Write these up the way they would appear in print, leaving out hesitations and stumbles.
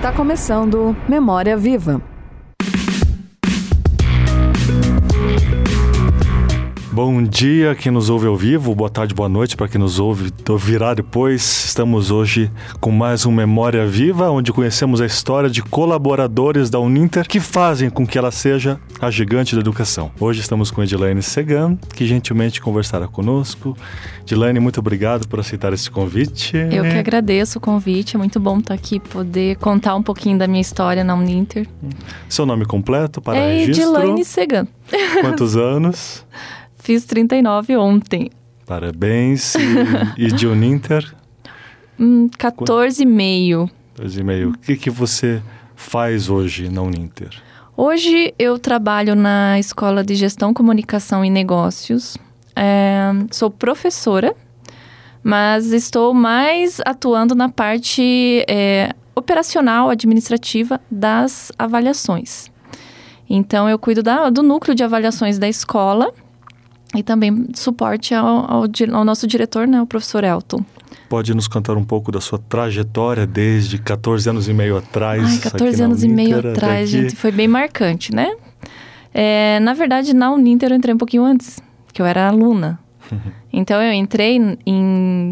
Está começando Memória Viva. Bom dia quem nos ouve ao vivo, boa tarde, boa noite para quem nos ouvirá depois. Estamos hoje com mais um Memória Viva, onde conhecemos a história de colaboradores da Uninter que fazem com que ela seja a gigante da educação. Hoje estamos com Edilene Segan, que gentilmente conversará conosco. Edilene, muito obrigado por aceitar esse convite. Eu que agradeço o convite, é muito bom estar aqui, poder contar um pouquinho da minha história na Uninter. Seu nome completo para registro? Edilene Segan. Quantos anos? Fiz 39 ontem. Parabéns. E de Uninter? 14,5. 14,5. O que você faz hoje na Uninter? Hoje eu trabalho na Escola de Gestão, Comunicação e Negócios. Sou professora, mas estou mais atuando na parte operacional, administrativa das avaliações. Então, eu cuido do núcleo de avaliações da escola e também suporte ao nosso diretor, né, o professor Elton. Pode nos contar um pouco da sua trajetória desde 14 anos e meio atrás? 14 anos e meio atrás, gente, foi bem marcante, né? Na verdade, na Uninter eu entrei um pouquinho antes, que eu era aluna. Então, eu entrei em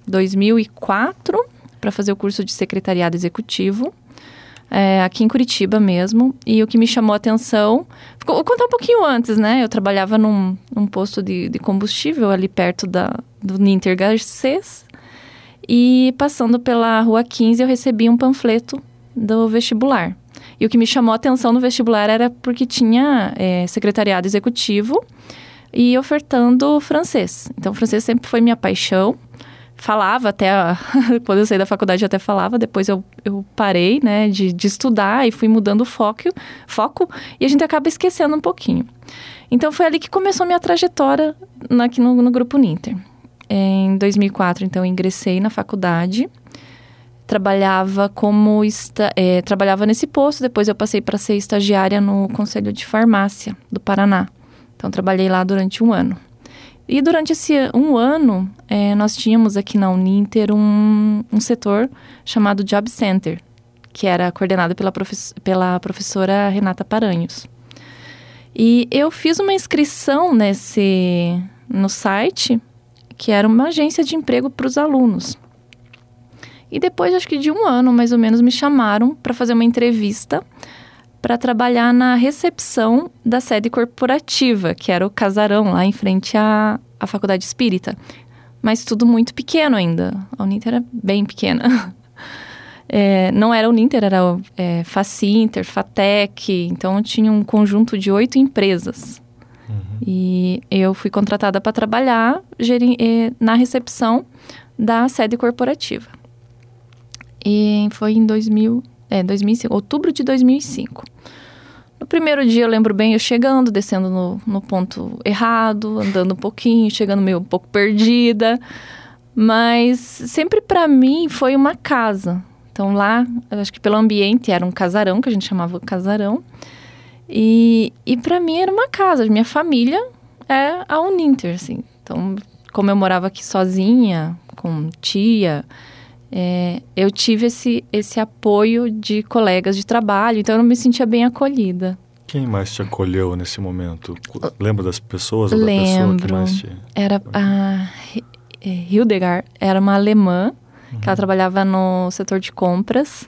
2004 para fazer o curso de secretariado executivo, aqui em Curitiba mesmo. E o que me chamou a atenção... Vou contar um pouquinho antes, né? Eu trabalhava num posto de combustível ali perto do Ninter Garcês. E passando pela Rua 15, eu recebi um panfleto do vestibular. E o que me chamou a atenção no vestibular era porque tinha secretariado executivo e ofertando francês. Então, o francês sempre foi minha paixão. Falava até, quando eu saí da faculdade eu até falava, depois eu parei, né, de estudar e fui mudando o foco e a gente acaba esquecendo um pouquinho. Então, foi ali que começou a minha trajetória aqui no Grupo Uninter. Em 2004, então, eu ingressei na faculdade, trabalhava nesse posto, depois eu passei para ser estagiária no Conselho de Farmácia do Paraná. Então, trabalhei lá durante 1 ano. E durante esse 1 ano, nós tínhamos aqui na Uninter um setor chamado Job Center, que era coordenado pela professora Renata Paranhos. E eu fiz uma inscrição no site, que era uma agência de emprego para os alunos. E depois, acho que de 1 ano, mais ou menos, me chamaram para fazer uma entrevista para trabalhar na recepção da sede corporativa, que era o casarão lá em frente à Faculdade Espírita. Mas tudo muito pequeno ainda. A Uninter era bem pequena. Não era a Uninter, era Facinter, Fatec. Então, tinha um conjunto de 8 empresas. Uhum. E eu fui contratada para trabalhar na recepção da sede corporativa. E foi em 2005, outubro de 2005. No primeiro dia eu lembro bem eu chegando, descendo no ponto errado, andando um pouquinho, chegando meio um pouco perdida. Mas sempre para mim foi uma casa. Então lá, eu acho que pelo ambiente era um casarão, que a gente chamava casarão. E para mim era uma casa. Minha família é a Uninter, assim. Então, como eu morava aqui sozinha, com tia... eu tive esse apoio de colegas de trabalho, então eu não me sentia bem acolhida. Quem mais te acolheu nesse momento? Lembra das pessoas? Lembro. Da pessoa que mais te... Era a Hildegard, era uma alemã, que ela trabalhava no setor de compras.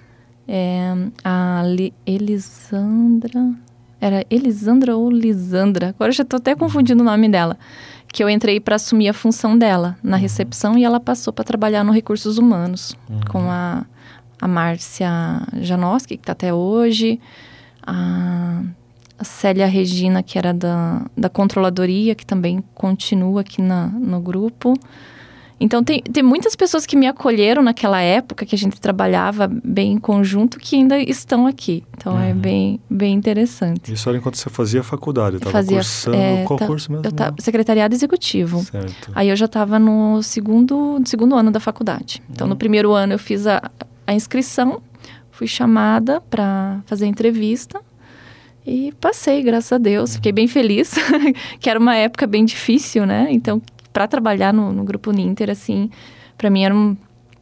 A Elisandra... Era Elisandra ou Lisandra? Agora eu já estou até confundindo o nome dela. Que eu entrei para assumir a função dela na recepção e ela passou para trabalhar no Recursos Humanos com a Márcia Janoski, que está até hoje, a Célia Regina, que era da Controladoria, que também continua aqui no grupo. Então, tem muitas pessoas que me acolheram naquela época, que a gente trabalhava bem em conjunto, que ainda estão aqui. Então, é bem, bem interessante. Isso era enquanto você fazia faculdade? Estava cursando qual curso mesmo? Secretariado Executivo. Certo. Aí, eu já estava no segundo ano da faculdade. Então, no primeiro ano, eu fiz a inscrição, fui chamada para fazer a entrevista e passei, graças a Deus. Fiquei bem feliz, que era uma época bem difícil, né? Então, para trabalhar no Grupo Uninter, assim, para mim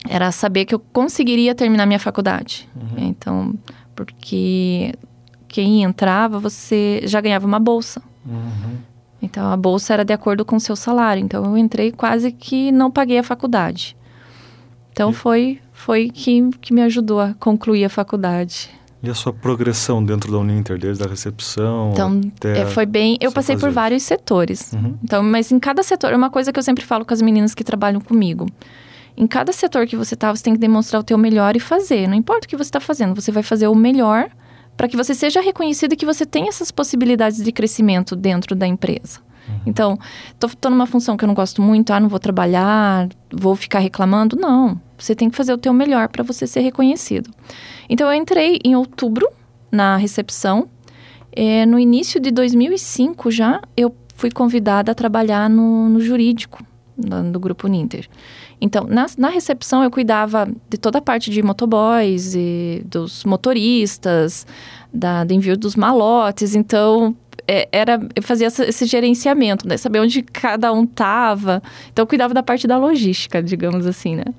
era saber que eu conseguiria terminar minha faculdade. Então, porque quem entrava, você já ganhava uma bolsa. Então, a bolsa era de acordo com o seu salário. Então, eu entrei quase que não paguei a faculdade. Então, foi que me ajudou a concluir a faculdade. E a sua progressão dentro da Uninter, desde a recepção até... foi bem... Eu passei por vários setores. Então, mas em cada setor... É uma coisa que eu sempre falo com as meninas que trabalham comigo. Em cada setor que você tá, você tem que demonstrar o teu melhor e fazer. Não importa o que você está fazendo, você vai fazer o melhor para que você seja reconhecido e que você tenha essas possibilidades de crescimento dentro da empresa. Então, tô numa função que eu não gosto muito, não vou trabalhar, vou ficar reclamando. Não, você tem que fazer o teu melhor para você ser reconhecido. Então, eu entrei em outubro na recepção. No início de 2005 já, eu fui convidada a trabalhar no jurídico do Grupo Uninter. Então, na recepção, eu cuidava de toda a parte de motoboys, e dos motoristas, do envio dos malotes. Então, eu fazia esse gerenciamento, né? Saber onde cada um estava. Então, eu cuidava da parte da logística, digamos assim, né?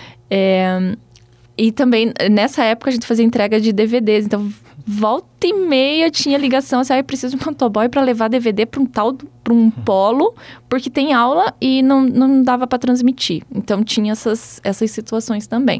E também, nessa época, a gente fazia entrega de DVDs. Então, volta e meia tinha ligação assim, eu preciso de um motoboy para levar DVD para um polo, porque tem aula e não dava para transmitir. Então, tinha essas situações também.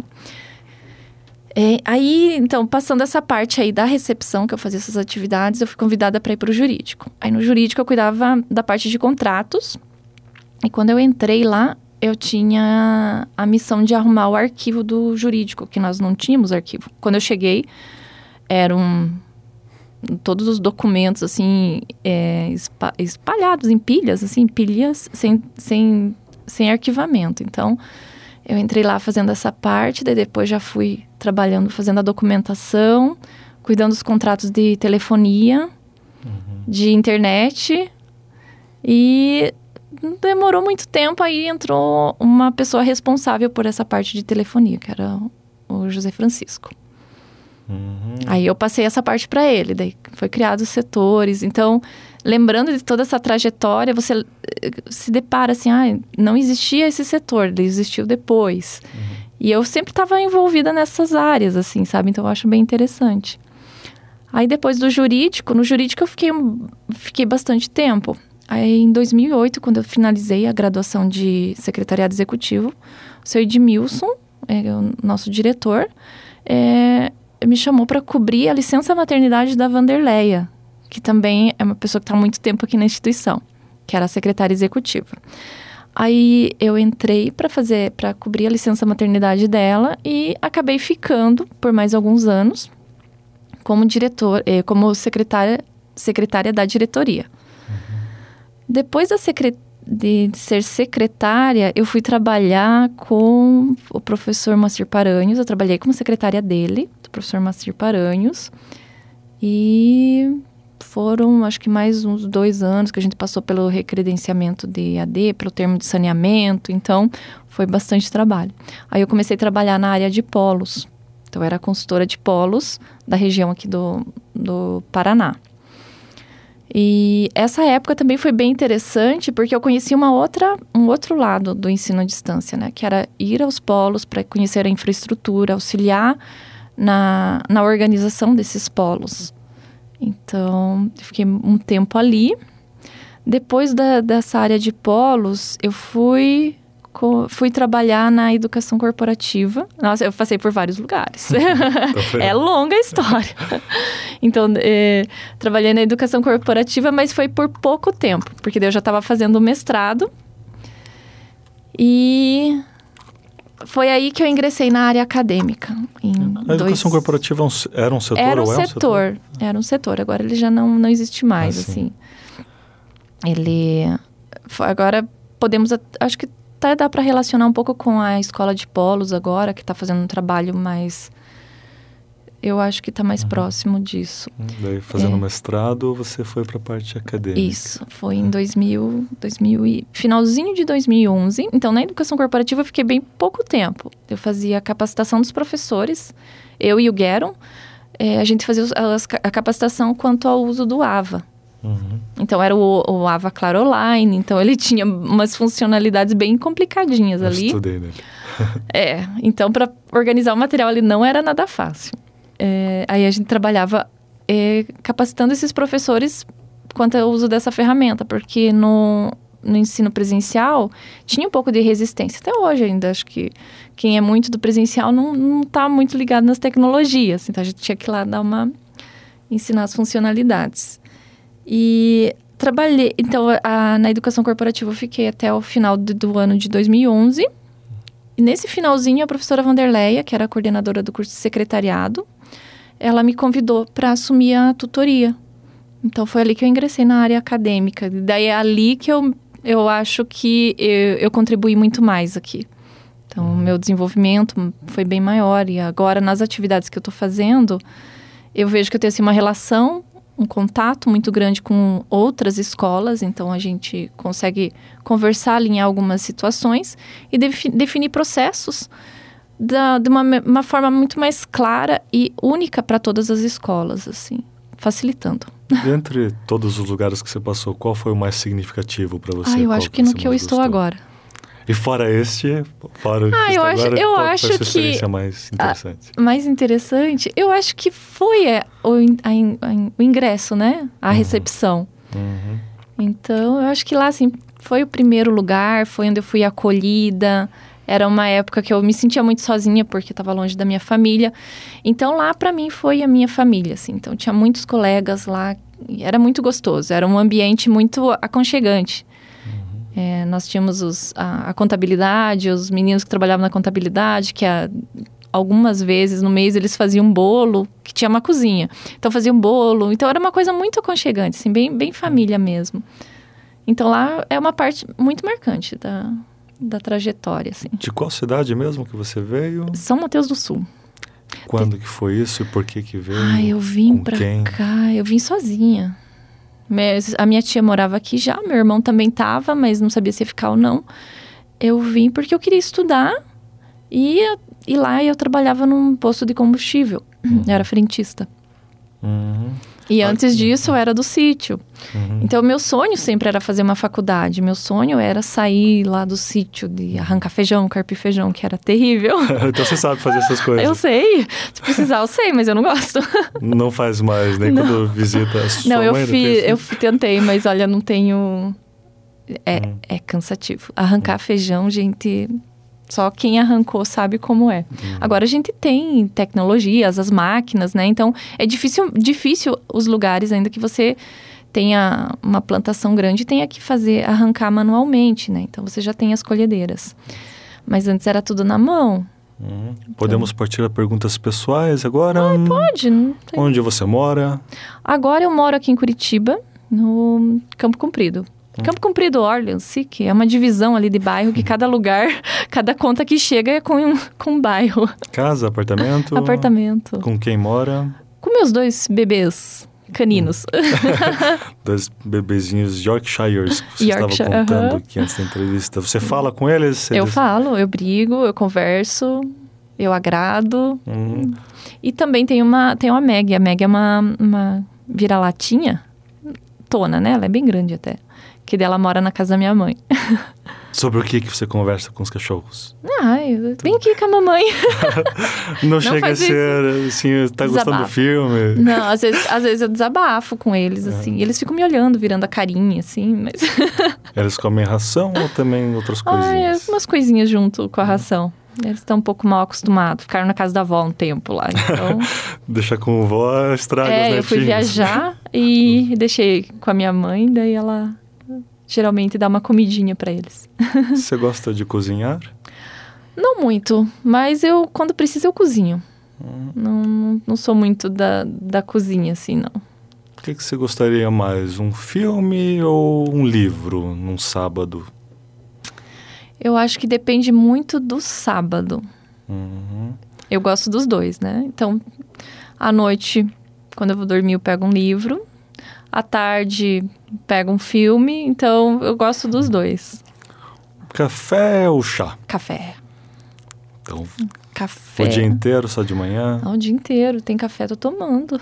Aí, então, passando essa parte aí da recepção, que eu fazia essas atividades, eu fui convidada para ir para o jurídico. Aí, no jurídico, eu cuidava da parte de contratos. E quando eu entrei lá, eu tinha a missão de arrumar o arquivo do jurídico, que nós não tínhamos arquivo. Quando eu cheguei, eram todos os documentos, assim, espalhados em pilhas, assim, pilhas sem arquivamento. Então, eu entrei lá fazendo essa parte, daí depois já fui trabalhando, fazendo a documentação, cuidando dos contratos de telefonia, de internet. E não demorou muito tempo, aí entrou uma pessoa responsável por essa parte de telefonia, que era o José Francisco. Aí eu passei essa parte para ele, daí foi criado os setores. Então, lembrando de toda essa trajetória, você se depara assim, não existia esse setor, ele existiu depois. E eu sempre estava envolvida nessas áreas, assim, sabe? Então, eu acho bem interessante. Aí, depois no jurídico eu fiquei bastante tempo. Aí, em 2008, quando eu finalizei a graduação de secretariado executivo, o seu Edmilson, o nosso diretor, me chamou para cobrir a licença maternidade da Vanderleia, que também é uma pessoa que está há muito tempo aqui na instituição, que era a secretária executiva. Aí eu entrei para cobrir a licença maternidade dela e acabei ficando por mais alguns anos como secretária da diretoria. Depois de ser secretária, eu fui trabalhar com o professor Moacir Paranhos. Eu trabalhei como secretária dele, do professor Moacir Paranhos. E foram, acho que mais uns 2 anos que a gente passou pelo recredenciamento de EAD, pelo termo de saneamento. Então, foi bastante trabalho. Aí eu comecei a trabalhar na área de polos. Então, eu era consultora de polos da região aqui do Paraná. E essa época também foi bem interessante, porque eu conheci um outro lado do ensino à distância, né? Que era ir aos polos para conhecer a infraestrutura, auxiliar na organização desses polos. Então, eu fiquei um tempo ali. Depois dessa área de polos, eu fui trabalhar na educação corporativa. Nossa, eu passei por vários lugares. É longa a história. Então, trabalhei na educação corporativa, mas foi por pouco tempo, porque daí eu já estava fazendo o mestrado. E foi aí que eu ingressei na área acadêmica. A educação corporativa era um setor? Era um setor. Agora ele já não existe mais, assim. Agora podemos, acho que até dá para relacionar um pouco com a escola de polos agora, que está fazendo um trabalho mais... Eu acho que está mais próximo disso. Daí, fazendo mestrado, você foi para a parte acadêmica. Isso, foi em finalzinho de 2011. Então, na educação corporativa, eu fiquei bem pouco tempo. Eu fazia a capacitação dos professores, eu e o Gueron. A gente fazia a capacitação quanto ao uso do AVA. Então, era o AVA Claroline. Então, ele tinha umas funcionalidades bem complicadinhas ali. Eu estudei nele. Então para organizar o material ali não era nada fácil. Aí a gente trabalhava capacitando esses professores quanto ao uso dessa ferramenta, porque no ensino presencial tinha um pouco de resistência. Até hoje ainda, acho que quem é muito do presencial não está muito ligado nas tecnologias. Então a gente tinha que ir lá ensinar as funcionalidades. E trabalhei, então na educação corporativa eu fiquei até o final do ano de 2011. E nesse finalzinho a professora Vanderleia, que era a coordenadora do curso de secretariado, ela me convidou para assumir a tutoria. Então foi ali que eu ingressei na área acadêmica. Daí é ali que eu acho que eu contribuí muito mais aqui. Então o meu desenvolvimento foi bem maior. E agora nas atividades que eu estou fazendo, eu vejo que eu tenho assim, uma relação, um contato muito grande com outras escolas. Então a gente consegue conversar, alinhar algumas situações e definir processos de uma forma muito mais clara e única para todas as escolas, assim, facilitando. Dentre todos os lugares que você passou, qual foi o mais significativo para você? Eu acho que no que eu estou agora. E fora este, fora o que eu acho, agora, eu acho foi a sua que experiência mais interessante? Mais interessante, eu acho que foi o ingresso, né? A recepção. Uhum. Então, eu acho que lá, assim, foi o primeiro lugar, foi onde eu fui acolhida. Era uma época que eu me sentia muito sozinha, porque estava longe da minha família. Então, lá, para mim, foi a minha família, assim. Então, tinha muitos colegas lá. Era muito gostoso. Era um ambiente muito aconchegante. Nós tínhamos a contabilidade, os meninos que trabalhavam na contabilidade, que algumas vezes no mês eles faziam bolo, que tinha uma cozinha. Então, faziam bolo. Então, era uma coisa muito aconchegante, assim, bem família mesmo. Então, lá é uma parte muito marcante da trajetória, assim. De qual cidade mesmo que você veio? São Mateus do Sul. Quando que foi isso e por que veio? Eu vim pra cá, eu vim sozinha. A minha tia morava aqui já, meu irmão também estava, mas não sabia se ia ficar ou não. Eu vim porque eu queria estudar e lá eu trabalhava num posto de combustível. Eu era frentista. E antes disso eu era do sítio. Então meu sonho sempre era fazer uma faculdade. Meu sonho era sair lá do sítio, de arrancar feijão, carpir feijão, que era terrível. Então você sabe fazer essas coisas? Eu sei. Se precisar eu sei, mas eu não gosto. Não faz mais, nem quando visita a sua mãe? Eu tentei, mas olha, não tenho... É cansativo. Arrancar feijão, gente... Só quem arrancou sabe como é. Agora a gente tem tecnologias, as máquinas, né? Então é difícil os lugares, ainda que você tenha uma plantação grande, tenha que arrancar manualmente, né? Então você já tem as colhedeiras. Mas antes era tudo na mão. Podemos partir a perguntas pessoais agora? Pode. Não tem... Onde você mora? Agora eu moro aqui em Curitiba, no Campo Comprido. Campo Comprido, Orleans, que é uma divisão ali de bairro, que cada lugar, cada conta que chega é com um bairro. Casa, apartamento? Apartamento. Com quem mora? Com meus 2 bebês caninos. 2 bebezinhos Yorkshires, que você estava contando aqui antes da entrevista. Você fala com eles? Eu falo, eu brigo, eu converso, eu agrado. E também tem a Meg. A Meg é uma vira-latinha, tona, né? Ela é bem grande até. Que dela mora na casa da minha mãe. Sobre o que você conversa com os cachorros? Vem aqui com a mamãe. Não chega a ser, assim, tá gostando do filme? Não, às vezes eu desabafo com eles, assim. E eles ficam me olhando, virando a carinha, assim, mas... Eles comem ração ou também outras coisinhas? Umas coisinhas junto com a ração. Eles estão um pouco mal acostumados. Ficaram na casa da avó um tempo lá, então... Deixar com a avó estraga os netinhos. Eu fui viajar e deixei com a minha mãe, daí ela... Geralmente dá uma comidinha pra eles. Você gosta de cozinhar? Não muito, mas quando preciso eu cozinho. Não sou muito da cozinha, assim, não. O que você gostaria mais? Um filme ou um livro num sábado? Eu acho que depende muito do sábado. Eu gosto dos dois, né? Então, à noite, quando eu vou dormir, eu pego um livro. À tarde, pego um filme. Então, eu gosto dos dois. Café ou chá? Café. Então, café. O dia inteiro, só de manhã? O dia inteiro. Tem café, tô tomando.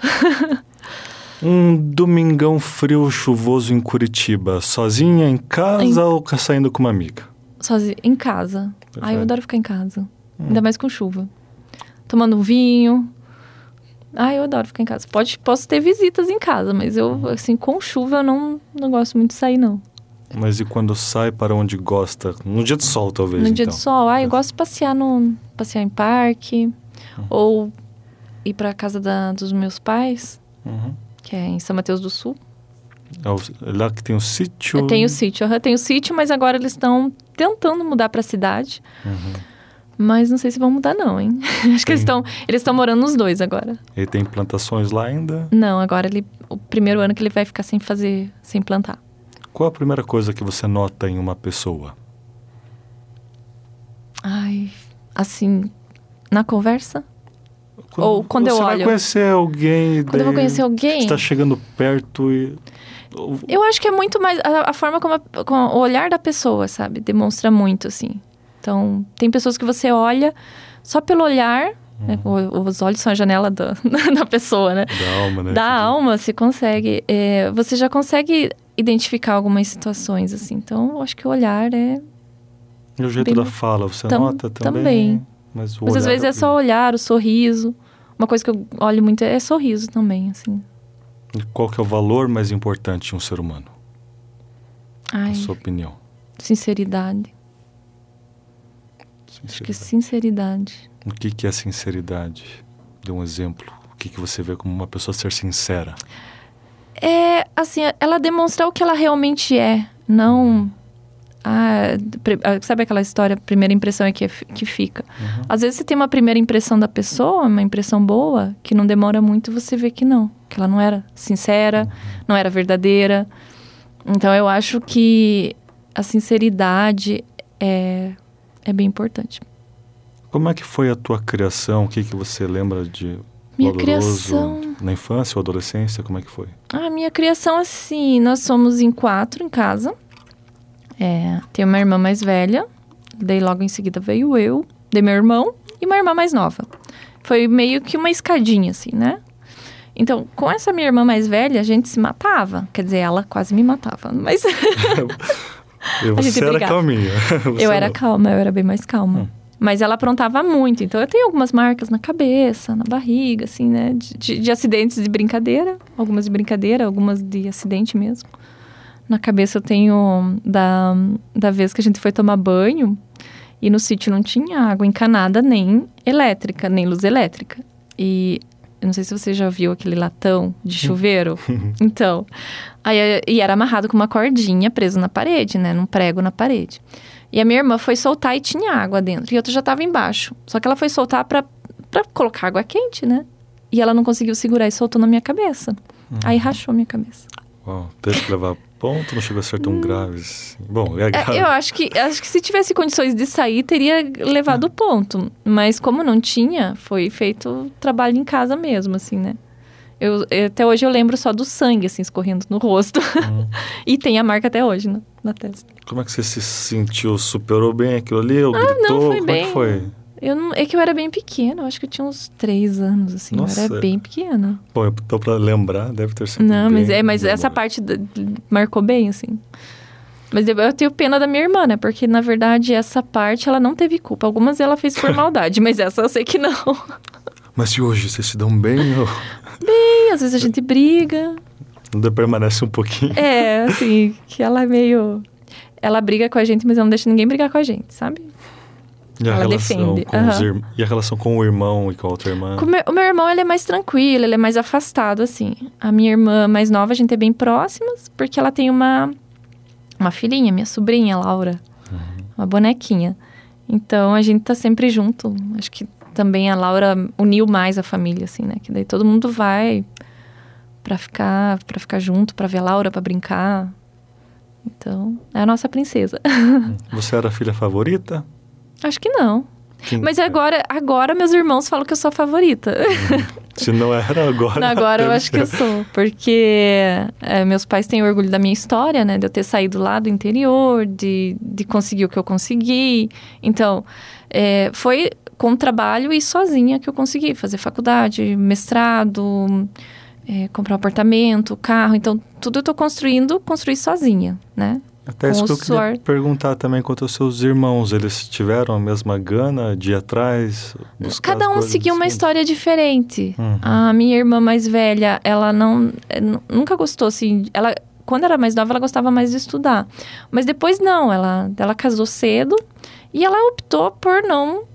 Um domingão frio, chuvoso em Curitiba. Sozinha, em casa ou saindo com uma amiga? Sozinha, em casa. Eu adoro ficar em casa. Ainda mais com chuva. Tomando um vinho. Eu adoro ficar em casa. Posso ter visitas em casa, mas eu, assim, com chuva eu não gosto muito de sair, não. Mas e quando sai para onde gosta? No dia de sol, talvez, No dia de sol? Eu gosto de passear em parque. Ou ir para a casa dos meus pais, que é em São Mateus do Sul. Lá que tem o sítio? Tem o sítio, mas agora eles estão tentando mudar para a cidade. Mas não sei se vão mudar não, hein? Acho que eles estão morando nos dois agora. Ele tem plantações lá ainda? Não, agora o primeiro ano que ele vai ficar sem plantar. Qual a primeira coisa que você nota em uma pessoa? Assim, na conversa? Ou quando eu olho? Você vai conhecer alguém... Quando eu vou conhecer alguém... Está chegando perto e... Eu acho que é muito mais... A forma como o olhar da pessoa, sabe? Demonstra muito, assim. Então, tem pessoas que você olha só pelo olhar... Né? Os olhos são a janela da pessoa, né? Da alma, né? Da alma, você consegue... você já consegue identificar algumas situações, assim. Então, eu acho que o olhar é... E o jeito da fala, você nota também? Também. Mas às vezes é só olhar, o sorriso. Uma coisa que eu olho muito é sorriso também, assim. E qual que é o valor mais importante de um ser humano? Na sua opinião? Sinceridade. Acho que é sinceridade. O que é sinceridade? Dê um exemplo. O que você vê como uma pessoa ser sincera? Assim, ela demonstra o que ela realmente é. Não... sabe aquela história, a primeira impressão é que fica. Às vezes você tem uma primeira impressão da pessoa, uma impressão boa, que não demora muito, você vê que não. Que ela não era sincera, não era verdadeira. Então, eu acho que a sinceridade é bem importante. Como é que foi a tua criação? O que você lembra de minha valoroso criação... na infância ou adolescência? Como é que foi? Minha criação, assim, nós somos em 4 em casa. Tenho uma irmã mais velha, daí logo em seguida veio eu, daí meu irmão e uma irmã mais nova. Foi meio que uma escadinha, assim, né? Então, com essa minha irmã mais velha, a gente se matava. Quer dizer, ela quase me matava, mas... Você era calminha. Eu era calma, eu era bem mais calma. Mas ela aprontava muito, então eu tenho algumas marcas na cabeça, na barriga, assim, né? De acidentes de brincadeira, algumas de brincadeira, algumas de acidente mesmo. Na cabeça eu tenho da vez que a gente foi tomar banho e no sítio não tinha água encanada, nem elétrica, nem luz elétrica. E eu não sei se você já viu aquele latão de chuveiro. Então, e era amarrado com uma cordinha preso na parede, né? Num prego na parede. E a minha irmã foi soltar e tinha água dentro. E outra já estava embaixo. Só que ela foi soltar pra colocar água quente, né? E ela não conseguiu segurar e soltou na minha cabeça. Aí rachou a minha cabeça. Uau, teve que levar ponto, não chegou a ser tão grave assim. Bom, é grave. Eu acho que se tivesse condições de sair, teria levado ponto. Mas como não tinha, foi feito trabalho em casa mesmo, assim, né? Até hoje eu lembro só do sangue, assim, escorrendo no rosto. E tem a marca até hoje, na testa. Como é que você se sentiu? Superou bem aquilo ali? Ou gritou? Não, foi Como bem. É que foi? É que eu era bem pequena, eu acho que eu tinha uns 3 anos, assim. Nossa. Eu era bem pequena. Bom, então pra lembrar, deve ter sido Não, bem mas essa parte marcou bem, assim. Mas eu tenho pena da minha irmã, né? Porque, na verdade, essa parte ela não teve culpa. Algumas ela fez por maldade, mas essa eu sei que não. Mas se hoje vocês se dão bem? Ou... Bem, às vezes a gente briga. Ainda permanece um pouquinho. Assim, que ela é meio... Ela briga com a gente, mas ela não deixa ninguém brigar com a gente, sabe? E a ela relação defende. com e a relação com o irmão e com a outra irmã? O meu irmão, ele é mais tranquilo, ele é mais afastado, assim. A minha irmã mais nova, a gente é bem próximas, porque ela tem uma filhinha, minha sobrinha, Laura. Uma bonequinha. Então, a gente tá sempre junto. Acho que também a Laura uniu mais a família, assim, né? Que daí todo mundo vai pra ficar junto, pra ver a Laura, pra brincar. Então, é a nossa princesa. Você era a filha favorita? Acho que não. Mas agora meus irmãos falam que eu sou a favorita. Se não era agora... Agora eu acho que eu sou. Porque meus pais têm orgulho da minha história, né? De eu ter saído lá do interior, de conseguir o que eu consegui. Então, foi com trabalho e sozinha que eu consegui fazer faculdade, mestrado, comprar um apartamento, carro. Então, tudo eu tô construí sozinha, né? Até isso que eu queria perguntar também quanto aos seus irmãos. Eles tiveram a mesma gana de ir atrás? Cada um seguiu uma história diferente. A minha irmã mais velha, ela nunca gostou, assim... Quando era mais nova, ela gostava mais de estudar. Mas depois, não. Ela casou cedo e ela optou por não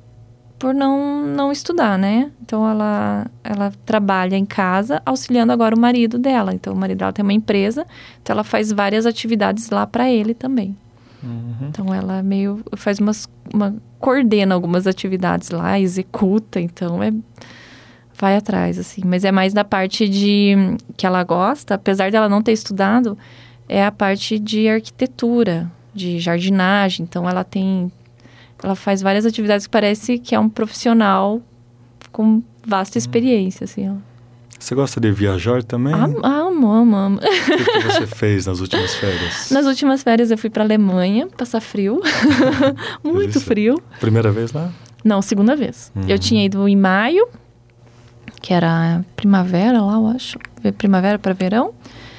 estudar, né? Então, ela trabalha em casa, auxiliando agora o marido dela. Então, o marido dela tem uma empresa, então ela faz várias atividades lá para ele também. Então, ela faz coordena algumas atividades lá, executa, então vai atrás, assim. Mas é mais da parte que ela gosta, apesar dela não ter estudado, é a parte de arquitetura, de jardinagem. Então, ela faz várias atividades que parece que é um profissional com vasta experiência, assim. Você gosta de viajar também? Amo. O que você fez nas últimas férias? Nas últimas férias eu fui pra Alemanha, passar frio. Muito frio. Primeira vez lá? Não, segunda vez. Eu tinha ido em maio, que era primavera lá, eu acho. Primavera para verão.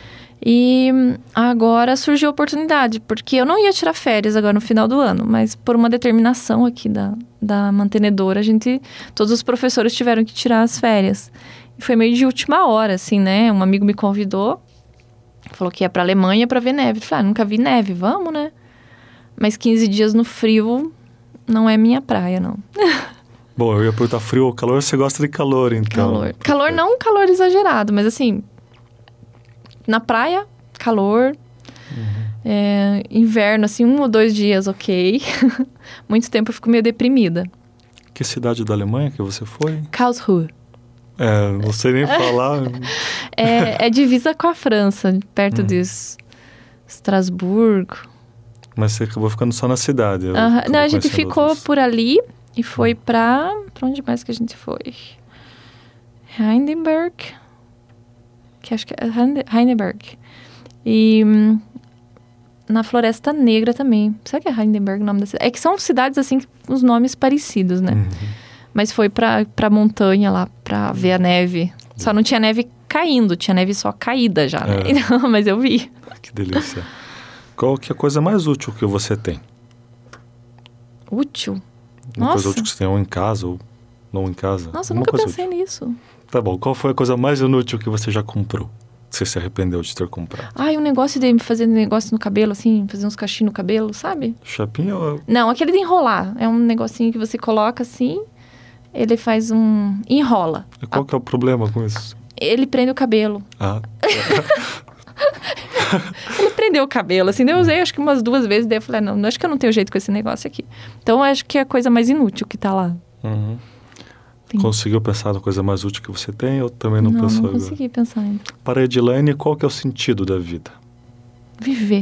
E agora surgiu a oportunidade, porque eu não ia tirar férias agora no final do ano, mas por uma determinação aqui da mantenedora, todos os professores tiveram que tirar as férias. E foi meio de última hora, assim, né? Um amigo me convidou, falou que ia pra Alemanha pra ver neve. Eu falei, nunca vi neve, vamos, né? Mas 15 dias no frio não é minha praia, não. Bom, eu ia perguntar frio ou calor, você gosta de calor, então. Calor não calor exagerado, mas assim... Na praia, calor. Inverno, assim, 1 ou 2 dias, ok. Muito tempo eu fico meio deprimida. Que cidade da Alemanha que você foi? Karlsruhe. Não sei nem falar. É divisa com a França, perto de Estrasburgo. Mas você acabou ficando só na cidade. Não, a gente ficou por ali e foi pra onde mais que a gente foi? Heidelberg. Que acho que é Heidelberg. E na Floresta Negra também. Será que é Heidelberg o nome da cidade? É que são cidades, assim, com os nomes parecidos, né? Mas foi pra montanha lá, pra ver a neve. Só não tinha neve caindo, tinha neve só caída já, né? Então, mas eu vi. Que delícia. Qual que é a coisa mais útil que você tem? Útil? Uma coisa útil que você tem ou em casa ou não em casa? Nossa, eu nunca pensei nisso. Tá bom, qual foi a coisa mais inútil que você já comprou? Que você se arrependeu de ter comprado? Um negócio de fazer negócio no cabelo, assim, fazer uns cachinhos no cabelo, sabe? Chapinha ou... Não, aquele de enrolar. É um negocinho que você coloca assim, ele faz enrola. E qual que é o problema com isso? Ele prende o cabelo. Ele prendeu o cabelo, assim, eu usei acho que umas 2 vezes, daí eu falei, não, acho que eu não tenho jeito com esse negócio aqui. Então, acho que é a coisa mais inútil que tá lá. Conseguiu pensar na coisa mais útil que você tem ou também não pensou agora? Não consegui pensar ainda. Para a Edilene, qual que é o sentido da vida? Viver,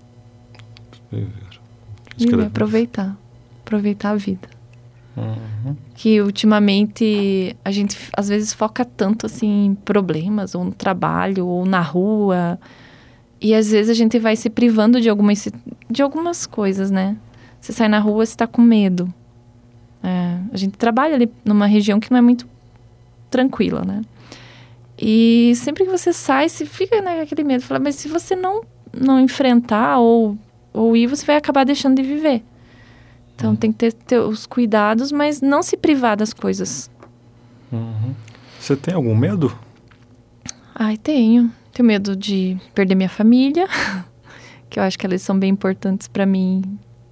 aproveitar a vida. Que ultimamente a gente às vezes foca tanto assim em problemas, ou no trabalho, ou na rua, e às vezes a gente vai se privando de algumas coisas, né? Você sai na rua, você tá com medo. A gente trabalha ali numa região que não é muito tranquila, né? E sempre que você sai, você fica naquele medo. Fala, mas se você não enfrentar ou ir, você vai acabar deixando de viver. Então, tem que ter os cuidados, mas não se privar das coisas. Você tem algum medo? Tenho. Tenho medo de perder minha família, que eu acho que elas são bem importantes para mim.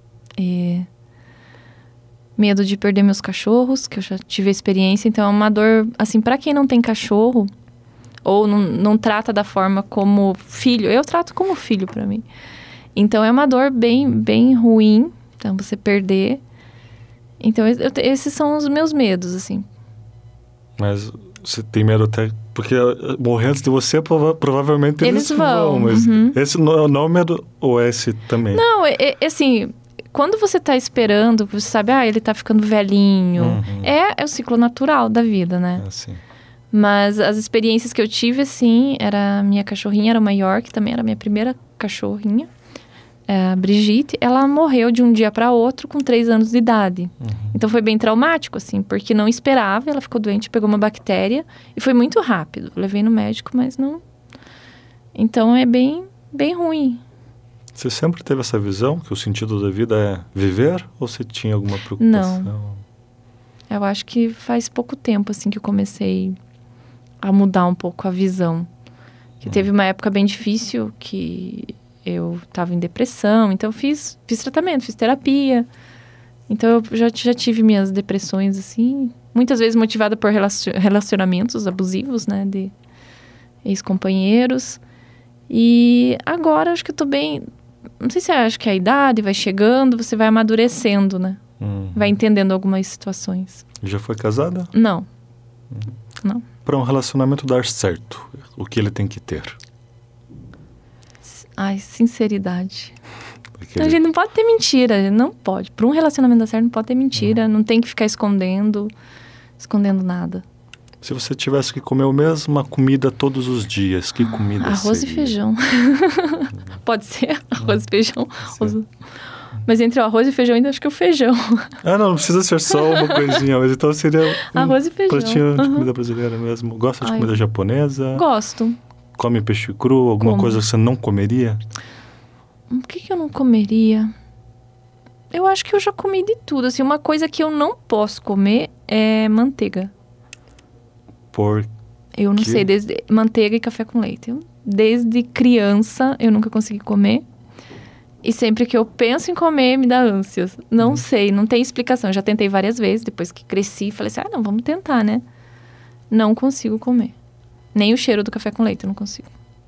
Medo de perder meus cachorros, que eu já tive a experiência. Então, é uma dor, assim, para quem não tem cachorro, ou não trata da forma como filho. Eu trato como filho para mim. Então, é uma dor bem, bem ruim. Então, você perder. Então, esses são os meus medos, assim. Mas você tem medo até... Porque morrer antes de você, provavelmente eles vão. Mas esse não é medo ou esse também? Não, assim... Quando você tá esperando, você sabe, ele tá ficando velhinho. É o ciclo natural da vida, né? Sim. Mas as experiências que eu tive, assim, a minha cachorrinha era uma York, também era a minha primeira cachorrinha. A Brigitte, ela morreu de um dia para outro com 3 anos de idade. Então foi bem traumático, assim, porque não esperava, ela ficou doente, pegou uma bactéria e foi muito rápido. Eu levei no médico, mas não... Então é bem, bem ruim. Você sempre teve essa visão que o sentido da vida é viver? Ou você tinha alguma preocupação? Não. Eu acho que faz pouco tempo, assim, que eu comecei a mudar um pouco a visão. Que teve uma época bem difícil que eu estava em depressão. Então, eu fiz tratamento, fiz terapia. Então, eu já tive minhas depressões, assim. Muitas vezes motivada por relacionamentos abusivos, né? De ex-companheiros. E agora, acho que eu tô bem... Não sei se acho que a idade vai chegando, você vai amadurecendo, né? Vai entendendo algumas situações. Já foi casada? Não. Não. Para um relacionamento dar certo, o que ele tem que ter? Ai, sinceridade. Então, a gente não pode ter mentira, não pode. Para um relacionamento dar certo, não pode ter mentira, não tem que ficar escondendo nada. Se você tivesse que comer a mesma comida todos os dias, que comida arroz seria? E feijão. Pode ser arroz e feijão. Mas entre o arroz e feijão, ainda acho que o feijão. Não precisa ser só uma coisinha, mas então seria arroz e feijão. Pratinho de comida brasileira mesmo. Gosta de comida japonesa? Gosto. Come peixe cru? Alguma coisa que você não comeria? O que eu não comeria? Eu acho que eu já comi de tudo. Assim, uma coisa que eu não posso comer é manteiga. Por Eu não sei, desde manteiga e café com leite. Desde criança, eu nunca consegui comer. E sempre que eu penso em comer, me dá ânsias. Não sei, não tem explicação. Eu já tentei várias vezes, depois que cresci, falei assim, não, vamos tentar, né? Não consigo comer. Nem o cheiro do café com leite eu não consigo.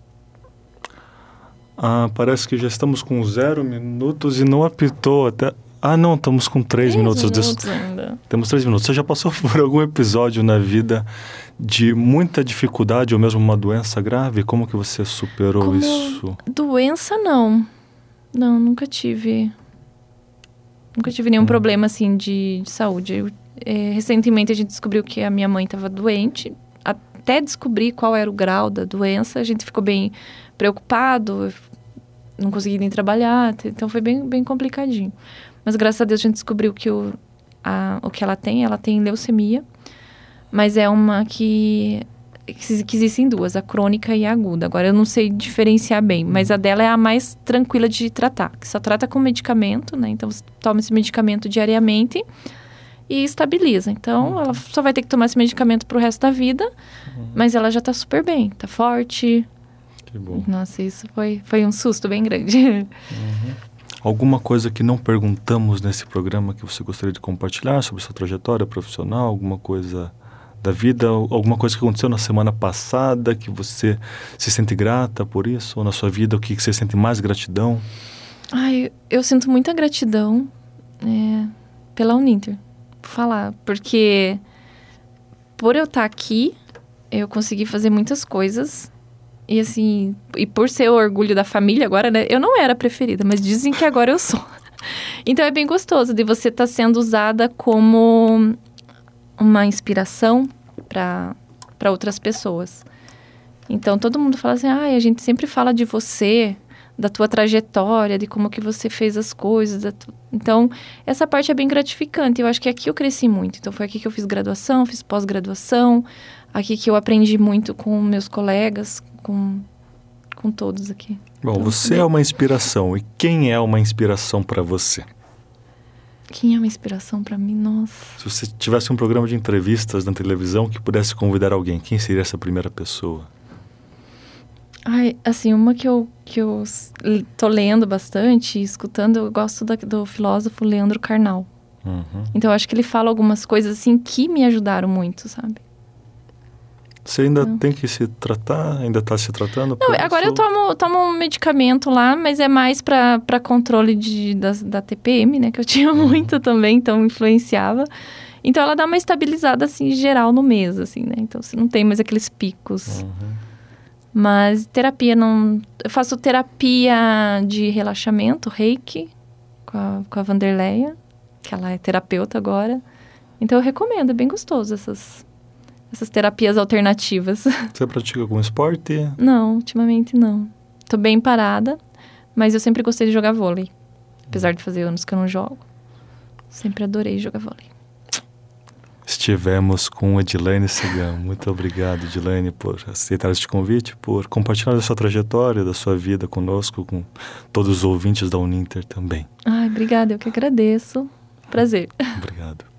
Parece que já estamos com 0 minutos e não apitou até... não, estamos com 3 minutos. Ainda. Temos 3 minutos. Você já passou por algum episódio na vida de muita dificuldade ou mesmo uma doença grave? Como que você superou isso? Doença, não. Não, nunca tive. Nunca tive nenhum problema, assim, de saúde. Recentemente, a gente descobriu que a minha mãe estava doente. Até descobrir qual era o grau da doença, a gente ficou bem preocupado. Não consegui nem trabalhar. Então, foi bem, bem complicadinho. Mas, graças a Deus, a gente descobriu que o que ela tem leucemia. Mas é uma que existem duas, a crônica e a aguda. Agora, eu não sei diferenciar bem, mas a dela é a mais tranquila de tratar. Que só trata com medicamento, né? Então, você toma esse medicamento diariamente e estabiliza. Então, ela só vai ter que tomar esse medicamento pro resto da vida, mas ela já tá super bem, tá forte. Que bom. Nossa, isso foi um susto bem grande. Alguma coisa que não perguntamos nesse programa que você gostaria de compartilhar sobre sua trajetória profissional? Alguma coisa da vida? Alguma coisa que aconteceu na semana passada que você se sente grata por isso? Ou na sua vida, o que você sente mais gratidão? Eu sinto muita gratidão pela Uninter, por falar. Porque por eu estar aqui, eu consegui fazer muitas coisas. E assim, e por ser o orgulho da família agora, né? Eu não era a preferida, mas dizem que agora eu sou. Então é bem gostoso de você estar sendo usada como uma inspiração para outras pessoas. Então todo mundo fala assim, a gente sempre fala de você, da tua trajetória, de como que você fez as coisas. Então essa parte é bem gratificante. Eu acho que aqui eu cresci muito. Então foi aqui que eu fiz graduação, fiz pós-graduação. Aqui que eu aprendi muito com meus colegas, com todos aqui. Bom, então, você é uma inspiração. E quem é uma inspiração para você? Quem é uma inspiração para mim? Nossa. Se você tivesse um programa de entrevistas na televisão que pudesse convidar alguém, quem seria essa primeira pessoa? Assim, uma que eu tô lendo bastante, escutando, eu gosto do filósofo Leandro Carnal. Então, eu acho que ele fala algumas coisas, assim, que me ajudaram muito, sabe? Você ainda tem que se tratar? Ainda está se tratando? Não, agora eu tomo um medicamento lá, mas é mais para controle da TPM, né? Que eu tinha muito também, então influenciava. Então, ela dá uma estabilizada, assim, geral no mês, assim, né? Então, você não tem mais aqueles picos. Mas terapia não... Eu faço terapia de relaxamento, Reiki, com a Vanderleia, que ela é terapeuta agora. Então, eu recomendo, é bem gostoso essas terapias alternativas. Você pratica algum esporte? Não, ultimamente não. Tô bem parada, mas eu sempre gostei de jogar vôlei. Apesar de fazer anos que eu não jogo. Sempre adorei jogar vôlei. Se estivemos com Edilene Segan. Muito obrigado, Edilene, por aceitar este convite, por compartilhar a sua trajetória, da sua vida conosco, com todos os ouvintes da Uninter também. Ai, obrigada, eu que agradeço. Prazer. Obrigado.